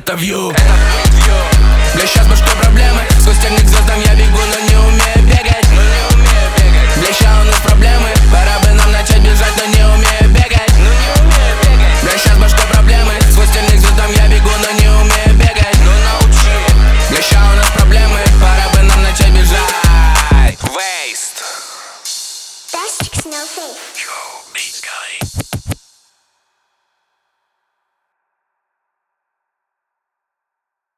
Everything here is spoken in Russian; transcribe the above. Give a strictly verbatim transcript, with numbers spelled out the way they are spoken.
это вью. Бля, сейчас бы что проблемы? Сквозь терник к звездам я бегу, но не умею бегать. Бля, ща у нас проблемы. Пора бы нам начать бежать, но не умею бегать. Бля, сейчас бы что проблемы? Сквозь терник к звездам я бегу, но не умею бегать. Бля, ща у нас проблемы. Пора бы нам начать бежать. Waste. Best no fake.